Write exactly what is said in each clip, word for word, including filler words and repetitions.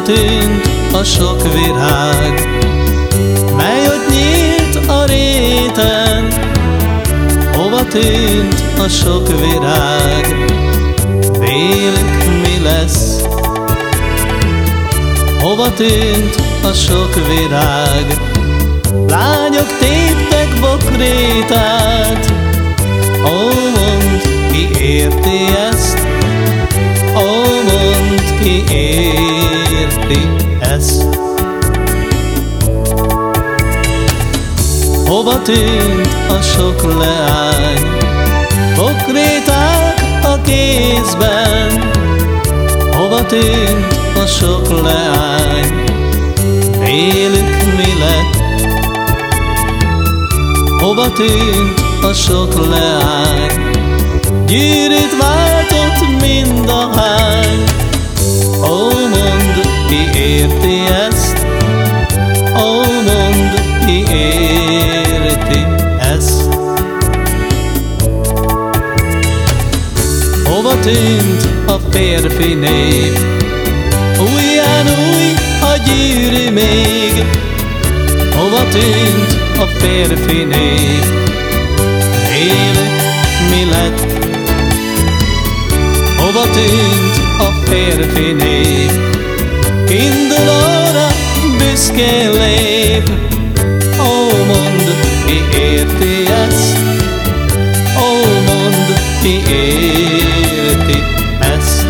tűnt a sok virág, mely ott nyílt a réten? Hova tűnt a sok virág? Vélük mi lesz? Hova tűnt a sok virág? Lányok téptek bokrétát. Ó, mondd, ki érti ezt? Ó, mondd, ki érti ezt? Hova tűnt a sok leány? Bokréták a kézben. Hova tűnt a sok leány? Vélük mi lett? Hova tűnt a sok leány? Gyűrűt váltott mind a hány. Ó, mondd, ki érti ezt? Ó, mondd, ki érti ezt? Hova tűnt a férfi nép? Újján új a gyűrű még. Hova tűnt a férfi nép? Vélük mi lett? Hova tűnt a férfi nép? Indulóra büszkén lép. Ó, mondd, ki érti ezt? Ó, mondd, ki érti ezt?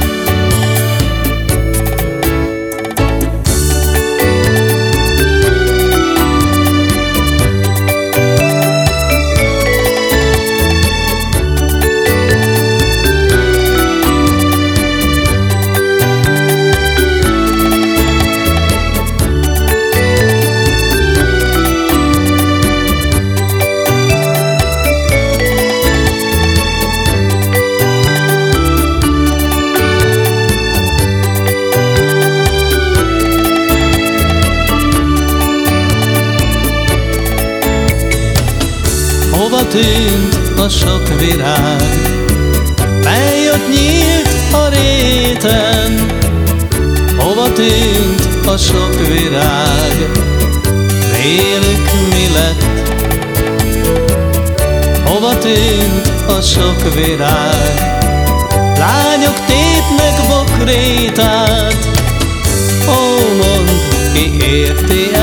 Hova tűnt a sok virág, mely ott nyílt a réten? Hova tűnt a sok virág? Vélük mi lett? Hova tűnt a sok virág? Lányok tépnek bokrétát. Ó, mondd, ki érti